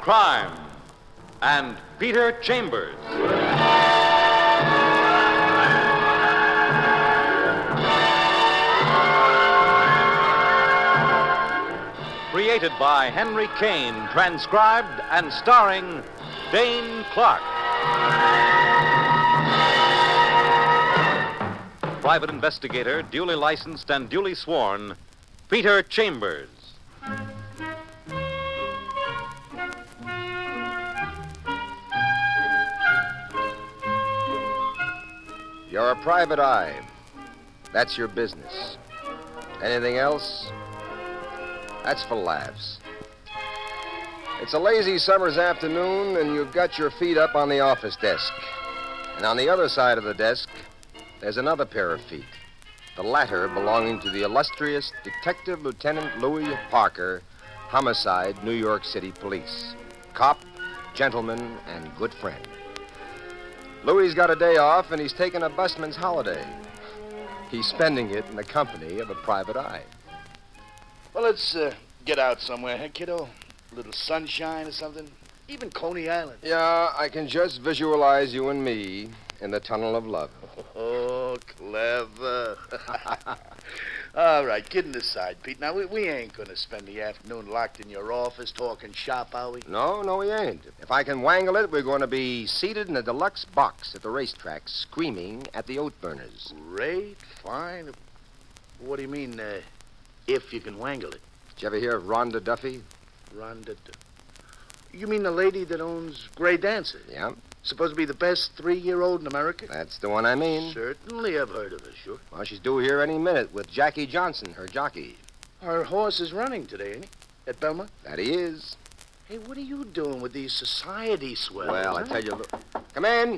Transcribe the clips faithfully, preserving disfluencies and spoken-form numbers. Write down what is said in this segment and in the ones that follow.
crime, and Peter Chambers. Created by Henry Kane, transcribed and starring Dane Clark. Private investigator, duly licensed and duly sworn, Peter Chambers. You're a private eye. That's your business. Anything else? That's for laughs. It's a lazy summer's afternoon, and you've got your feet up on the office desk. And on the other side of the desk, there's another pair of feet. The latter belonging to the illustrious Detective Lieutenant Louis Parker, Homicide, New York City Police. Cop, gentleman, and good friend. Louis's got a day off, and he's taking a busman's holiday. He's spending it in the company of a private eye. Well, let's uh, get out somewhere, huh, kiddo? A little sunshine or something? Even Coney Island. Yeah, I can just visualize you and me in the tunnel of love. Oh, clever. All right, kidding aside, Pete. Now, we, we ain't going to spend the afternoon locked in your office talking shop, are we? No, no, we ain't. If I can wangle it, we're going to be seated in a deluxe box at the racetrack, screaming at the oat burners. Great, fine. What do you mean, uh, if you can wangle it? Did you ever hear of Rhonda Duffy? Rhonda Duffy. You mean the lady that owns Grey Dancer? Yeah. Supposed to be the best three-year-old in America? That's the one I mean. Certainly I've heard of her, sure. Well, she's due here any minute with Jackie Johnson, her jockey. Her horse is running today, ain't he? At Belmont? That he is. Hey, what are you doing with these society swells? Well, huh? I tell you, look. Come in.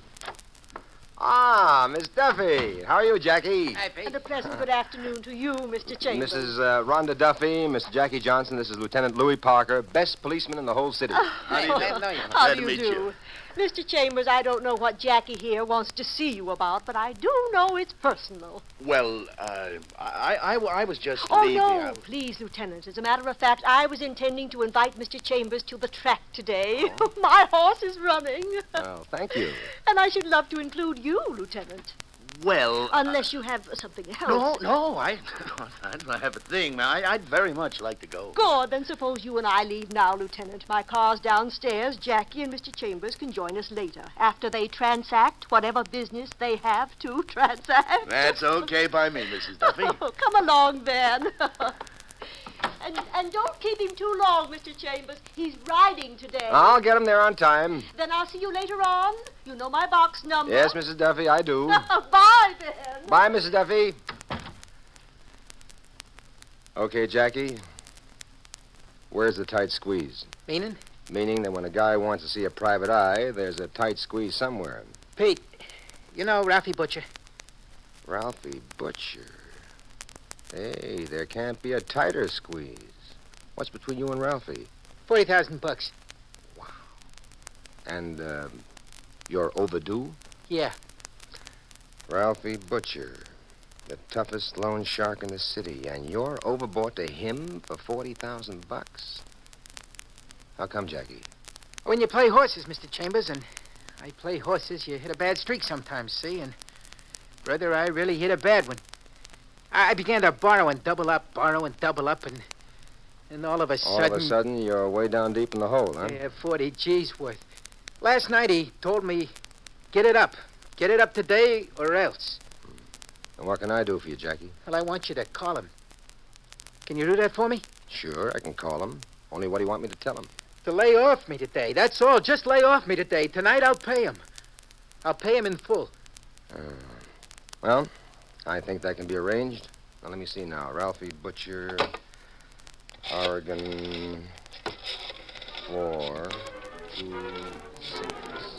Ah, Miss Duffy. How are you, Jackie? Hi, Pete. And a pleasant good afternoon to you, Mister Chambers. Missus Uh, Rhonda Duffy, Miss Jackie Johnson. This is Lieutenant Louis Parker, best policeman in the whole city. How do you do? No, you How Glad do to you meet do? you. Mister Chambers, I don't know what Jackie here wants to see you about, but I do know it's personal. Well, uh, I, I, I was just Oh, leaving. no, I- please, Lieutenant. As a matter of fact, I was intending to invite Mister Chambers to the track today. My horse is running. Well, thank you. And I should love to include you, Lieutenant. Well... Unless you have something else. No, no, I, I don't have a thing, man. I, I'd very much like to go. Good, then suppose you and I leave now, Lieutenant. My car's downstairs. Jackie and Mister Chambers can join us later, after they transact whatever business they have to transact. That's okay by me, Missus Duffy. Oh, come along, then. and, and don't keep him too long, Mister Chambers. He's riding today. I'll get him there on time. Then I'll see you later on. You know my box number. Yes, Missus Duffy, I do. Bye, then. Bye, Missus Duffy. Okay, Jackie. Where's the tight squeeze? Meaning? Meaning that when a guy wants to see a private eye, there's a tight squeeze somewhere. Pete, you know Ralphie Butcher? Ralphie Butcher. Hey, there can't be a tighter squeeze. What's between you and Ralphie? Forty thousand bucks. And, uh, you're overdue? Yeah. Ralphie Butcher, the toughest loan shark in the city, and you're overbought to him for forty thousand bucks. How come, Jackie? When you play horses, Mister Chambers, and I play horses, you hit a bad streak sometimes, see? And, brother, I really hit a bad one. I I began to borrow and double up, borrow and double up, and and all of a All sudden... of a sudden, you're way down deep in the hole, huh? Yeah, forty G's worth. Last night he told me, get it up. Get it up today or else. And what can I do for you, Jackie? Well, I want you to call him. Can you do that for me? Sure, I can call him. Only what do you want me to tell him? To lay off me today. That's all. Just lay off me today. Tonight I'll pay him. I'll pay him in full. Uh, well, I think that can be arranged. Now, let me see now. Ralphie Butcher, Oregon, four, two, six.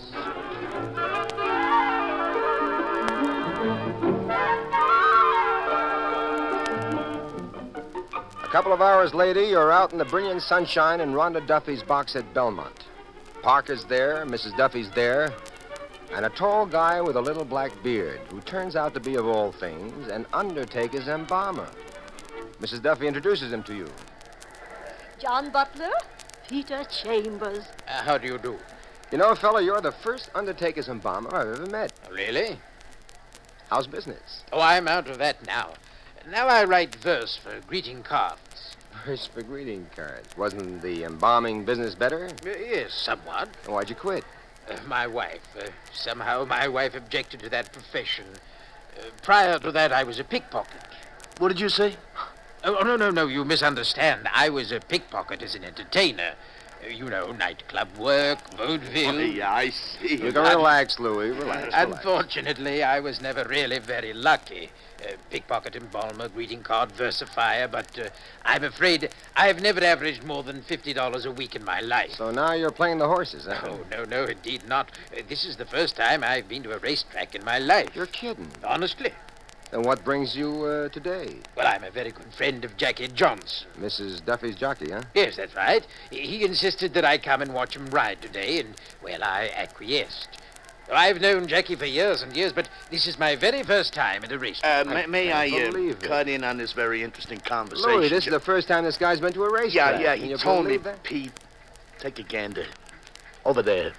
A couple of hours later, you're out in the brilliant sunshine in Rhonda Duffy's box at Belmont. Parker's there, Missus Duffy's there, and a tall guy with a little black beard who turns out to be, of all things, an undertaker's embalmer. Missus Duffy introduces him to you. John Butler, Peter Chambers. Uh, how do you do? You know, fella, you're the first undertaker's embalmer I've ever met. Really? How's business? Oh, I'm out of that now. Now I write verse for greeting cards. First for greeting cards. Wasn't the embalming business better? Uh, yes, somewhat. Why'd you quit? Uh, my wife. Uh, somehow my wife objected to that profession. Uh, prior to that, I was a pickpocket. What did you say? Oh, no, no, no, you misunderstand. I was a pickpocket as an entertainer. Uh, you know, nightclub work, vaudeville. Oh, yeah, I see. You can relax, Louis. Relax, relax. Unfortunately, I was never really very lucky. Uh, pickpocket, embalmer, greeting card, versifier, but uh, I'm afraid I've never averaged more than fifty dollars a week in my life. So now you're playing the horses, huh? Oh, no, no, indeed not. Uh, this is the first time I've been to a racetrack in my life. You're kidding. Honestly. Then what brings you uh, today? Well, I'm a very good friend of Jackie Johnson. Missus Duffy's jockey, huh? Yes, that's right. He insisted that I come and watch him ride today, and, well, I acquiesced. I've known Jackie for years and years, but this is my very first time at a race. Uh, may, may I, can't uh, believe it. cut in on this very interesting conversation? Louis, this is the first time this guy's been to a racetrack. Yeah, yeah, Can he you told me, believe that? Pete. Take a gander. Over there.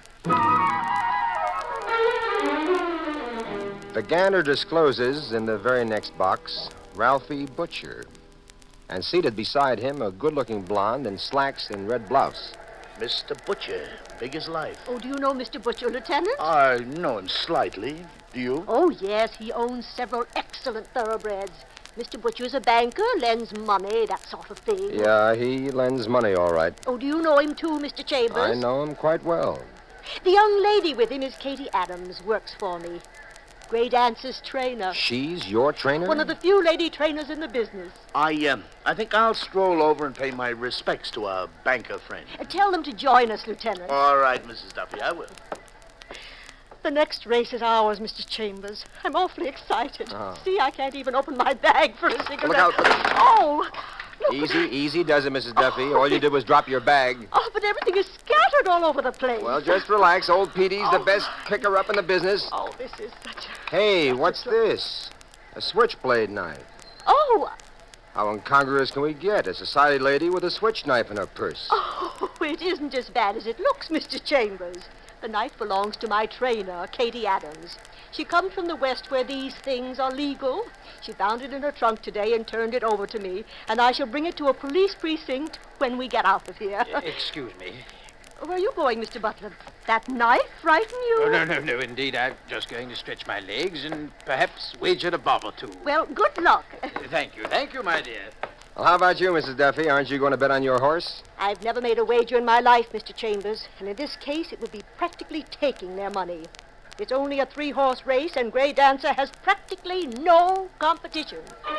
The gander discloses in the very next box Ralphie Butcher. And seated beside him, a good-looking blonde in slacks and red blouse. Mister Butcher, big as life. Oh, do you know Mister Butcher, Lieutenant? I know him slightly. Do you? Oh, yes, he owns several excellent thoroughbreds. Mister Butcher's a banker, lends money, that sort of thing. Yeah, he lends money, all right. Oh, do you know him too, Mister Chambers? I know him quite well. The young lady with him is Katie Adams, works for me. Gray Dance's trainer. She's your trainer? One of the few lady trainers in the business. I, um, I think I'll stroll over and pay my respects to our banker friend. Uh, tell them to join us, Lieutenant. All right, Missus Duffy, I will. The next race is ours, Mister Chambers. I'm awfully excited. Oh. See, I can't even open my bag for a cigarette. Look out for the... Oh! Look. Easy, easy does it, Missus Duffy. All you did was drop your bag. Oh, but everything is scattered all over the place. Well, just relax. Old Petey's the Oh. best picker-up in the business. Oh, this is such a... Hey, what's this? A switchblade knife. Oh! How incongruous can we get? A society lady with a switch knife in her purse. Oh, it isn't as bad as it looks, Mister Chambers. The knife belongs to my trainer, Katie Adams. She comes from the West where these things are legal. She found it in her trunk today and turned it over to me, and I shall bring it to a police precinct when we get out of here. Uh, excuse me. Where are you going, Mister Butler? That knife frighten you? Oh, no, no, no, indeed. I'm just going to stretch my legs and perhaps wager a bob or two. Well, good luck. Uh, thank you, thank you, my dear. Well, how about you, Missus Duffy? Aren't you going to bet on your horse? I've never made a wager in my life, Mister Chambers, and in this case it would be practically taking their money. It's only a three-horse race, and Gray Dancer has practically no competition.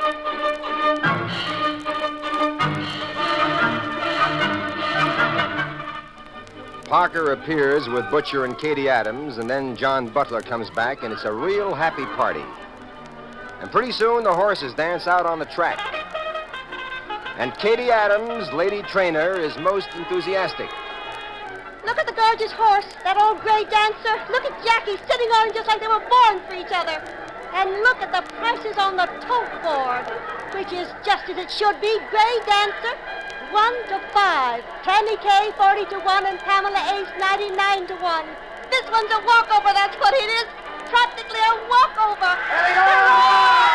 Parker appears with Butcher and Katie Adams, and then John Butler comes back, and it's a real happy party. And pretty soon the horses dance out on the track. And Katie Adams, lady trainer, is most enthusiastic. Look at the gorgeous horse, that old Gray Dancer. Look at Jackie sitting on him just like they were born for each other. And look at the prices on the tote board, which is just as it should be. Gray Dancer, one to five. Tammy K, forty to one, and Pamela Ace, ninety-nine to one. This one's a walkover, that's what it is. Practically a walkover. There we go!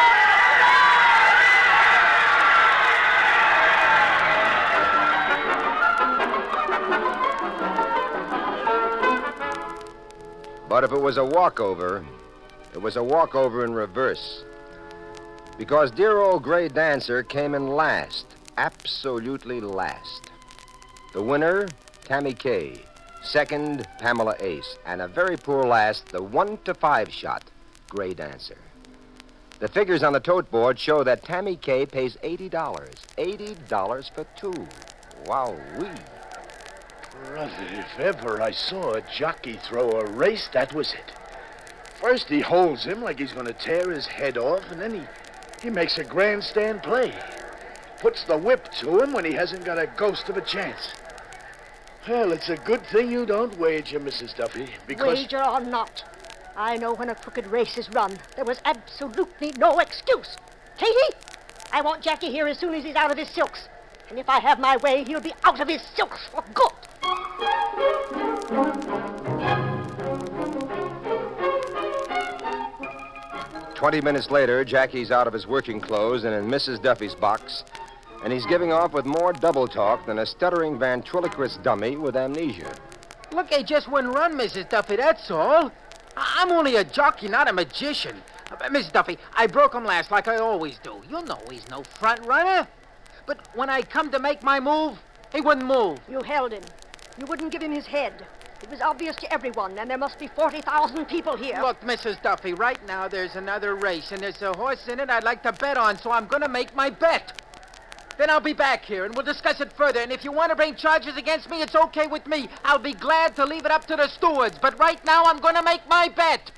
But if it was a walkover, it was a walkover in reverse. Because dear old Gray Dancer came in last, absolutely last. The winner, Tammy K. Second, Pamela Ace. And a very poor last, the one to five shot, Gray Dancer. The figures on the tote board show that Tammy K pays eighty dollars. eighty dollars for two. Wow-wee. Brother, if ever I saw a jockey throw a race, that was it. First he holds him like he's going to tear his head off, and then he, he makes a grandstand play. Puts the whip to him when he hasn't got a ghost of a chance. Well, it's a good thing you don't wager, Missus Duffy, because... Wager or not, I know when a crooked race is run. There was absolutely no excuse. Katie, I want Jackie here as soon as he's out of his silks. And if I have my way, he'll be out of his silks for good. Twenty minutes later, Jackie's out of his working clothes and in Missus Duffy's box, and he's giving off with more double talk than a stuttering ventriloquist dummy with amnesia. Look, I just wouldn't run, Missus Duffy, that's all. I- I'm only a jockey, not a magician. Uh, Missus Duffy, I broke him last like I always do. You know he's no front runner. But when I come to make my move, he wouldn't move. You held him. You wouldn't give him his head. It was obvious to everyone, and there must be forty thousand people here. Look, Missus Duffy, right now there's another race, and there's a horse in it I'd like to bet on, so I'm going to make my bet. Then I'll be back here, and we'll discuss it further. And if you want to bring charges against me, it's okay with me. I'll be glad to leave it up to the stewards. But right now, I'm going to make my bet.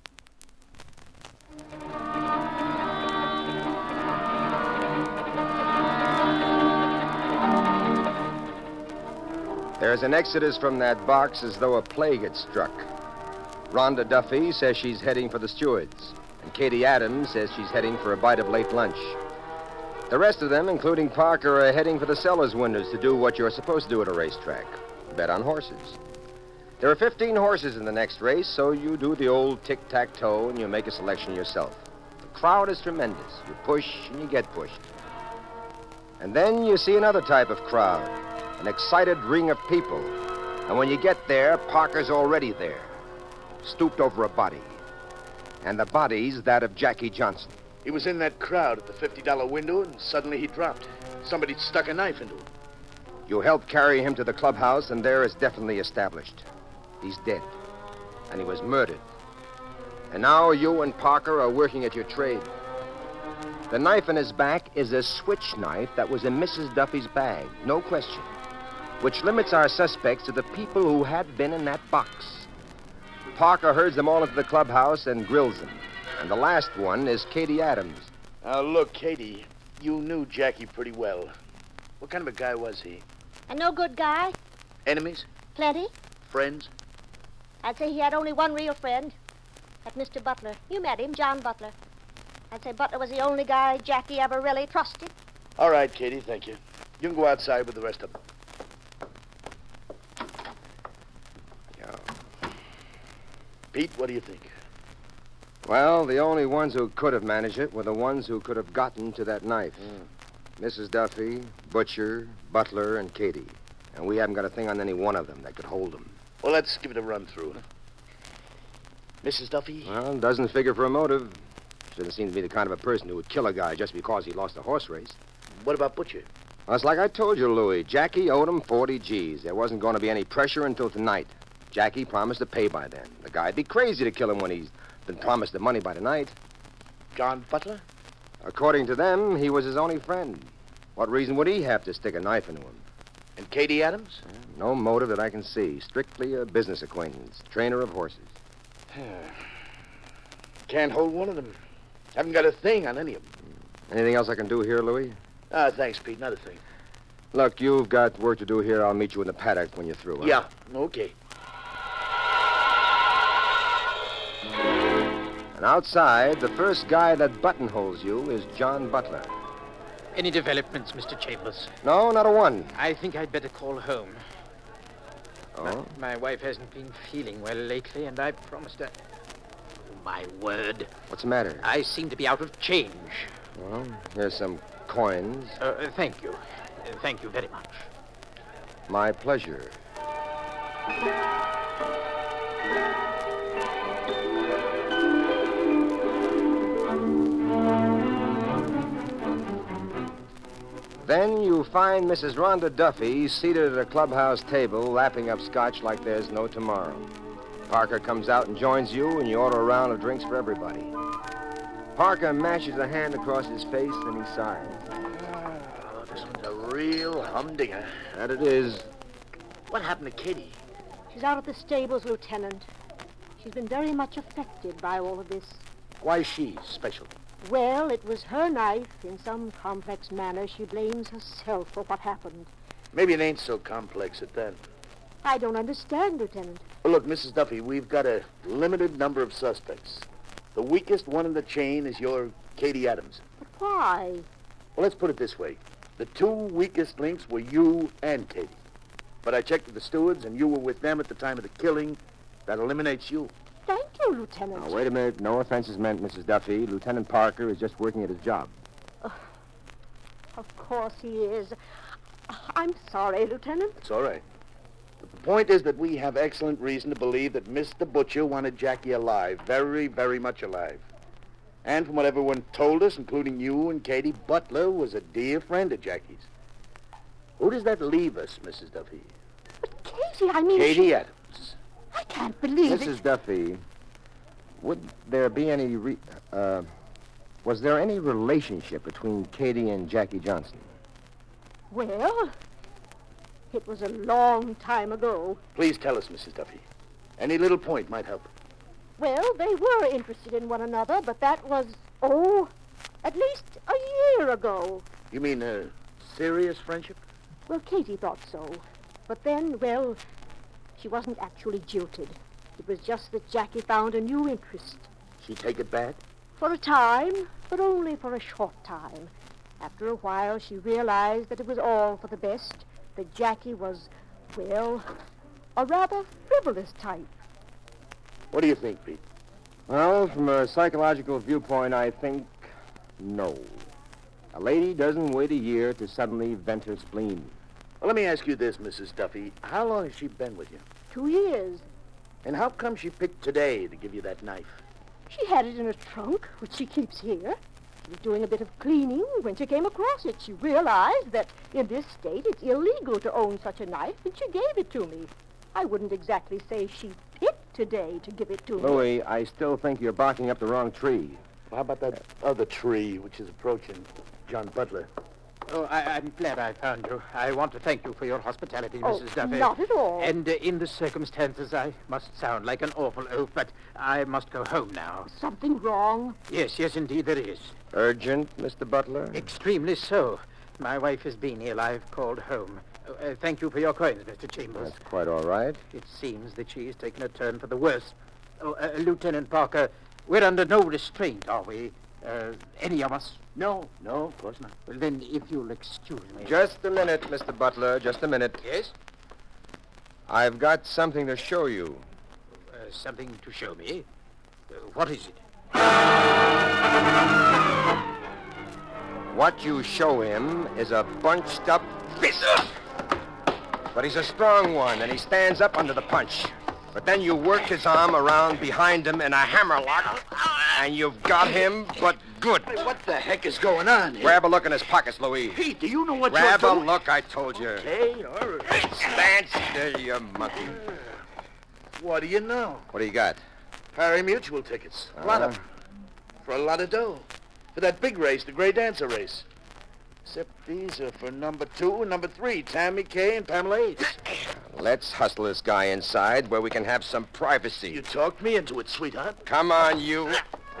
There's an exodus from that box as though a plague had struck. Rhonda Duffy says she's heading for the stewards, and Katie Adams says she's heading for a bite of late lunch. The rest of them, including Parker, are heading for the seller's windows to do what you're supposed to do at a racetrack, bet on horses. There are fifteen horses in the next race, so you do the old tic-tac-toe and you make a selection yourself. The crowd is tremendous. You push and you get pushed. And then you see another type of crowd, an excited ring of people. And when you get there, Parker's already there, stooped over a body. And the body's that of Jackie Johnson. He was in that crowd at the fifty dollar window, and suddenly he dropped. Somebody stuck a knife into him. You helped carry him to the clubhouse, and there is definitely established. He's dead. And he was murdered. And now you and Parker are working at your trade. The knife in his back is a switch knife that was in Missus Duffy's bag, no question, which limits our suspects to the people who had been in that box. Parker herds them all into the clubhouse and grills them. And the last one is Katie Adams. Now, look, Katie, you knew Jackie pretty well. What kind of a guy was he? A no good guy? Enemies? Plenty. Friends? I'd say he had only one real friend. That Mister Butler. You met him, John Butler. I'd say Butler was the only guy Jackie ever really trusted. All right, Katie, thank you. You can go outside with the rest of them. Yeah. Pete, what do you think? Well, the only ones who could have managed it were the ones who could have gotten to that knife. Mm. Missus Duffy, Butcher, Butler, and Katie. And we haven't got a thing on any one of them that could hold them. Well, let's give it a run through. Missus Duffy? Well, doesn't figure for a motive. She doesn't seem to be the kind of a person who would kill a guy just because he lost a horse race. What about Butcher? Well, it's like I told you, Louis. Jackie owed him forty G's. There wasn't going to be any pressure until tonight. Jackie promised to pay by then. The guy'd be crazy to kill him when he's been promised the money by tonight. John Butler? According to them, he was his only friend. What reason would he have to stick a knife into him? And Katie Adams? No motive that I can see. Strictly a business acquaintance. Trainer of horses. Can't hold one of them. Haven't got a thing on any of them. Anything else I can do here, Louis? Ah, thanks, Pete. Not a thing. Look, you've got work to do here. I'll meet you in the paddock when you're through. Huh? Yeah, okay. And outside, the first guy that buttonholes you is John Butler. Any developments, Mister Chambers? No, not a one. I think I'd better call home. Oh? My wife hasn't been feeling well lately, and I promised her... My word. What's the matter? I seem to be out of change. Well, here's some coins. Uh, uh, thank you. Uh, thank you very much. My pleasure. Then you find Missus Rhonda Duffy seated at a clubhouse table, lapping up scotch like there's no tomorrow. Parker comes out and joins you, and you order a round of drinks for everybody. Parker mashes a hand across his face, and he sighs. Oh, this one's a real humdinger. That it is. What happened to Katie? She's out at the stables, Lieutenant. She's been very much affected by all of this. Why is she special? Well, it was her knife. In some complex manner, she blames herself for what happened. Maybe it ain't so complex at that. I don't understand, Lieutenant. Well, look, Missus Duffy, we've got a limited number of suspects. The weakest one in the chain is your Katie Adams. But why? Well, let's put it this way. The two weakest links were you and Katie. But I checked with the stewards, and you were with them at the time of the killing. That eliminates you. Thank you, Lieutenant. Now, wait a minute. No offense is meant, Missus Duffy. Lieutenant Parker is just working at his job. Of course he is. I'm sorry, Lieutenant. It's all right. But the point is that we have excellent reason to believe that Mister Butcher wanted Jackie alive. Very, very much alive. And from what everyone told us, including you and Katie, Butler was a dear friend of Jackie's. Who does that leave us, Missus Duffy? But Katie, I mean... Katie she... Adams. I can't believe it. Missus Duffy, would there be any... Re- uh, was there any relationship between Katie and Jackie Johnson? Well, it was a long time ago. Please tell us, Missus Duffy. Any little point might help. Well, they were interested in one another, but that was, oh, at least a year ago. You mean a serious friendship? Well, Katie thought so. But then, well, she wasn't actually jilted. It was just that Jackie found a new interest. She take it back? For a time, but only for a short time. After a while, she realized that it was all for the best, that Jackie was, well, a rather frivolous type. What do you think, Pete? Well, from a psychological viewpoint, I think no. A lady doesn't wait a year to suddenly vent her spleen. Well, let me ask you this, Missus Duffy. How long has she been with you? Two years. And how come she picked today to give you that knife? She had it in a trunk, which she keeps here. She was doing a bit of cleaning when she came across it. She realized that in this state it's illegal to own such a knife, and she gave it to me. I wouldn't exactly say she picked today to give it to me. Louis, I still think you're barking up the wrong tree. How about that other tree which is approaching John Butler? Oh, I, I'm glad I found you. I want to thank you for your hospitality, Oh, Missus Duffy. not at all. And uh, in the circumstances, I must sound like an awful oaf, but I must go home now. Something wrong? Yes, yes, indeed there is. Urgent, Mister Butler? Extremely so. My wife has been ill. I've called home. Uh, uh, thank you for your coins, Mister Chambers. That's quite all right. It seems that she has taken a turn for the worse. Oh, uh, Lieutenant Parker, we're under no restraint, are we? Uh, any of us? No, no, of course not. Well, then, if you'll excuse me. Just a minute, Mister Butler, just a minute. Yes? I've got something to show you. Uh, something to show me? Uh, what is it? What you show him is a bunched-up fist. But he's a strong one, and he stands up under the punch. But then you work his arm around behind him in a hammerlock, and you've got him, but good. Hey, what the heck is going on here? Grab a look in his pockets, Louis. Pete, do you know what Grab you're a doing? look, I told you. Okay, all right. Stand still, you monkey. What do you know? What do you got? Harry Mutual tickets. A lot of them. For a lot of dough. For that big race, the Gray Dancer race. Except these are for number two and number three, Tammy Kay and Pamela Ace. Let's hustle this guy inside where we can have some privacy. You talked me into it, sweetheart. Come on, you.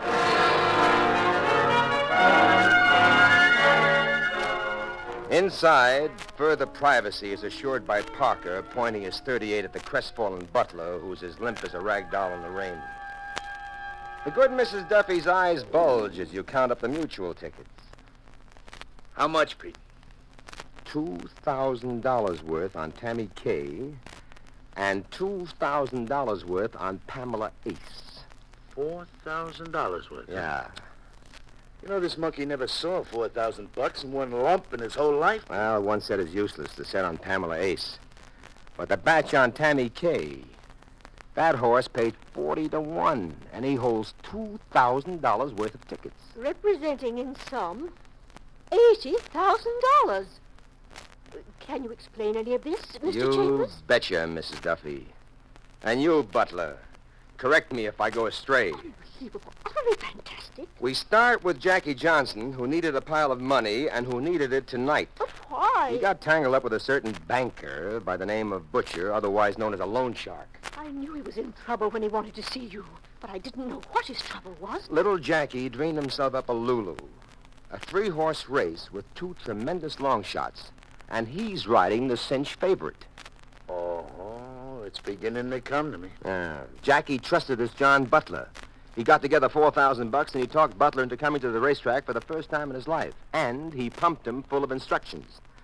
Inside, further privacy is assured by Parker, pointing his thirty-eight at the crestfallen Butler, who's as limp as a rag doll in the rain. The good Missus Duffy's eyes bulge as you count up the Mutual tickets. How much, Pete? Two thousand dollars worth on Tammy Kay, and two thousand dollars worth on Pamela Ace. Four thousand dollars worth. Yeah. You know, this monkey never saw four thousand bucks in one lump in his whole life. Well, one set is useless, the set on Pamela Ace. But the batch on Tammy Kay, that horse paid forty to one, and he holds two thousand dollars worth of tickets. Representing in sum eighty thousand dollars. Can you explain any of this, Mister You Chambers? betcha, Missus Duffy. And you, Butler, correct me if I go astray. Unbelievable. Utterly fantastic. We start with Jackie Johnson, who needed a pile of money and who needed it tonight. But why? He got tangled up with a certain banker by the name of Butcher, otherwise known as a loan shark. I knew he was in trouble when he wanted to see you, but I didn't know what his trouble was. Little Jackie dreamed himself up a Lulu, a three-horse race with two tremendous long shots, and he's riding the cinch favorite. Oh, it's beginning to come to me. Uh, Jackie trusted this John Butler. He got together four thousand bucks, and he talked Butler into coming to the racetrack for the first time in his life. And he pumped him full of instructions.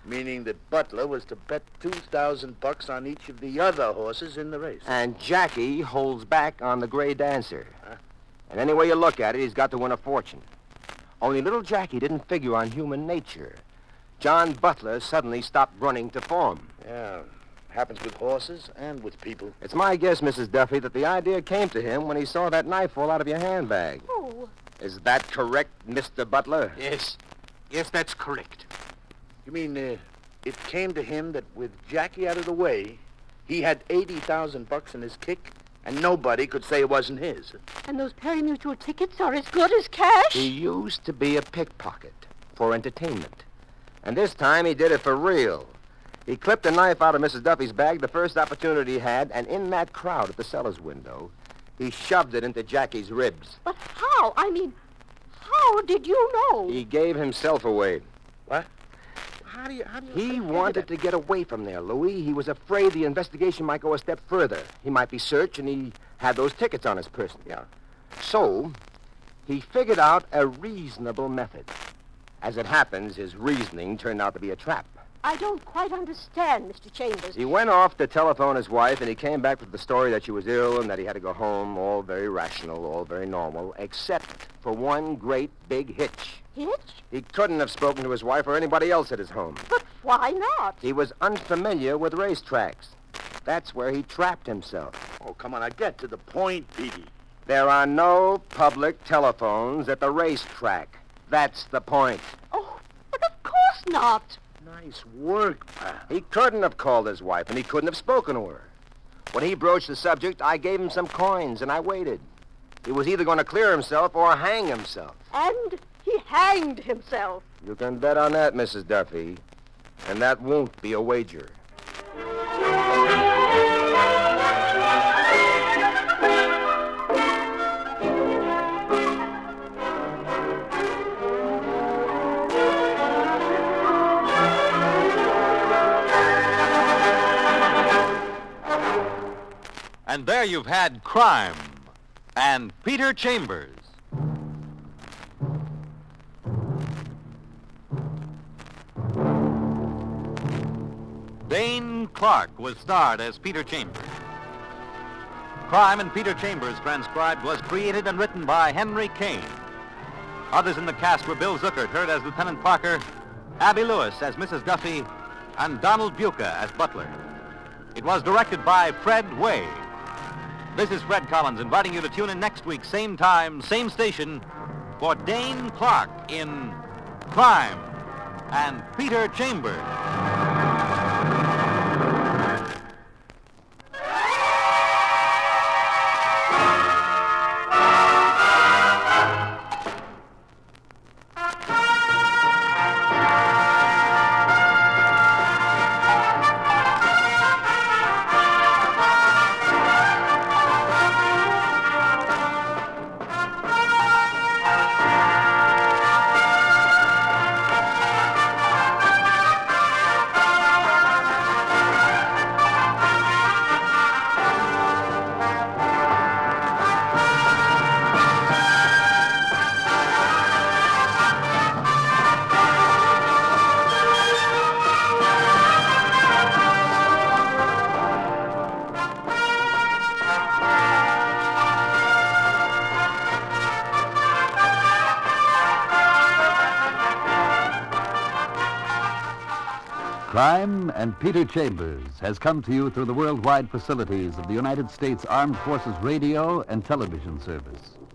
Meaning that Butler was to bet two thousand bucks on each of the other horses in the race. And Jackie holds back on the Gray Dancer. Huh? And any way you look at it, he's got to win a fortune. Only little Jackie didn't figure on human nature. John Butler suddenly stopped running to form. Yeah, happens with horses and with people. It's my guess, Missus Duffy, that the idea came to him when he saw that knife fall out of your handbag. Oh. Is that correct, Mister Butler? Yes. Yes, that's correct. You mean uh, it came to him that with Jackie out of the way, he had eighty thousand bucks in his kick, and nobody could say it wasn't his? And those pari-mutuel tickets are as good as cash? He used to be a pickpocket for entertainment. And this time he did it for real. He clipped a knife out of Missus Duffy's bag the first opportunity he had, and in that crowd at the cellar's window, he shoved it into Jackie's ribs. But how? I mean, how did you know? He gave himself away. What? How do you... How do you He wanted to get away from there, Louis. He was afraid the investigation might go a step further. He might be searched, and he had those tickets on his person. Yeah. So, he figured out a reasonable method. As it happens, his reasoning turned out to be a trap. I don't quite understand, Mister Chambers. He went off to telephone his wife, and he came back with the story that she was ill and that he had to go home, all very rational, all very normal, except for one great big hitch. Hitch? He couldn't have spoken to his wife or anybody else at his home. But why not? He was unfamiliar with racetracks. That's where he trapped himself. Oh, come on, now get to the point, Petey. There are no public telephones at the racetrack. That's the point. Oh, but of course not. Nice work, pal. He couldn't have called his wife, and he couldn't have spoken to her. When he broached the subject, I gave him some coins, and I waited. He was either going to clear himself or hang himself. And he hanged himself. You can bet on that, Missus Duffy. And that won't be a wager. And there you've had Crime and Peter Chambers. Dane Clark was starred as Peter Chambers. Crime and Peter Chambers, transcribed, was created and written by Henry Kane. Others in the cast were Bill Zuckert, heard as Lieutenant Parker, Abby Lewis as Missus Duffy, and Donald Buca as Butler. It was directed by Fred Way. This is Fred Collins inviting you to tune in next week, same time, same station, for Dane Clark in Crime and Peter Chambers. Crime and Peter Chambers has come to you through the worldwide facilities of the United States Armed Forces Radio and Television Service.